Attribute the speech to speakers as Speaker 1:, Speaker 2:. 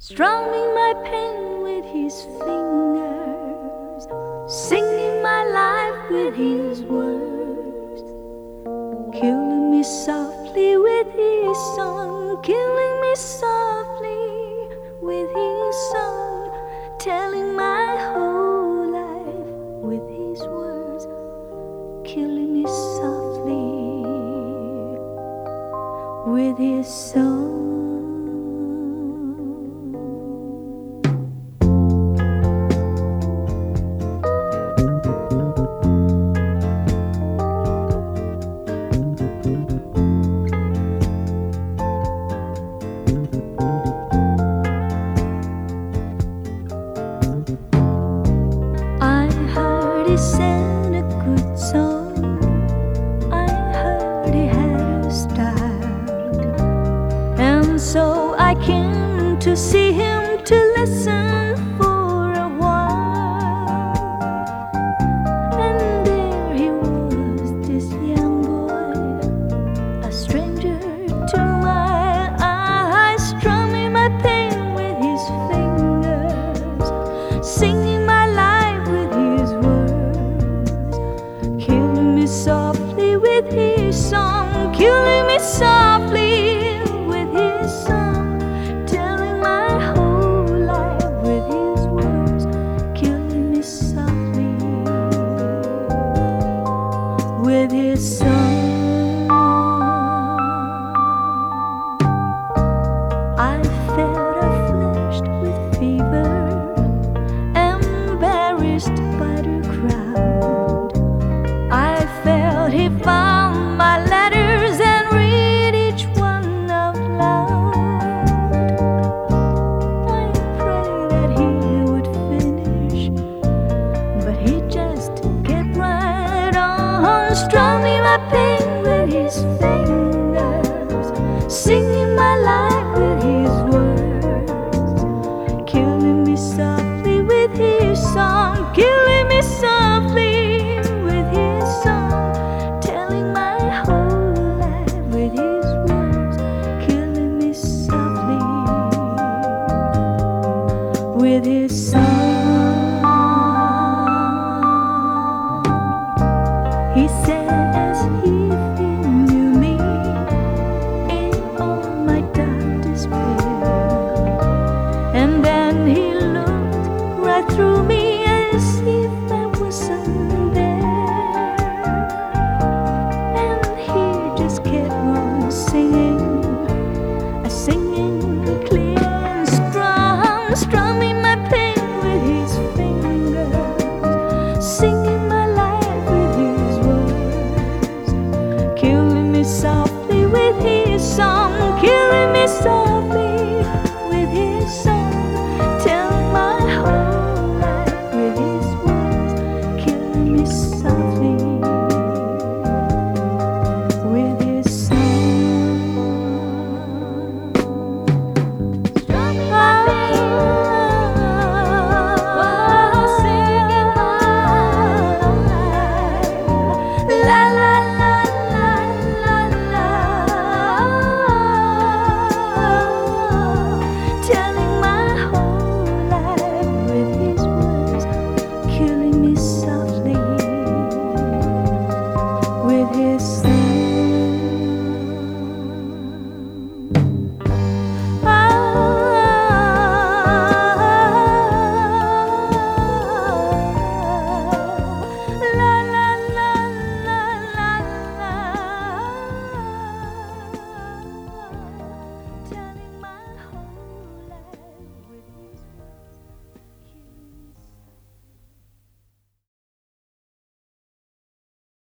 Speaker 1: strumming my pain with his fingers, singing my life with his words, killing me softly with his song, killing me softly with his song, telling my whole life with his words, killing me softly with his song. He sang a good song, I heard he had a style, and so I came to see him to listen for a while. And there he was, this young boy, a stranger to my eyes, strumming my pain with his fingers, singing my life with his words, killing me softly with his song, killing me softly with his song, telling my whole life with his words, killing me softly with his song. I felt flushed with fever, embarrassed by the crowd. I felt he found my letters and read each one out loud. I prayed that he would finish, but he just kept right on, strumming my pain with his fingers, singing my life with his words, killing me softly with his song, killing me softly with his song, telling my whole life with his words, killing me softly with his song. He said as if he knew me in all my dark despair, and then he looked right through me as if I wasn't there, and he just kept on singing, singing clear and strong, strumming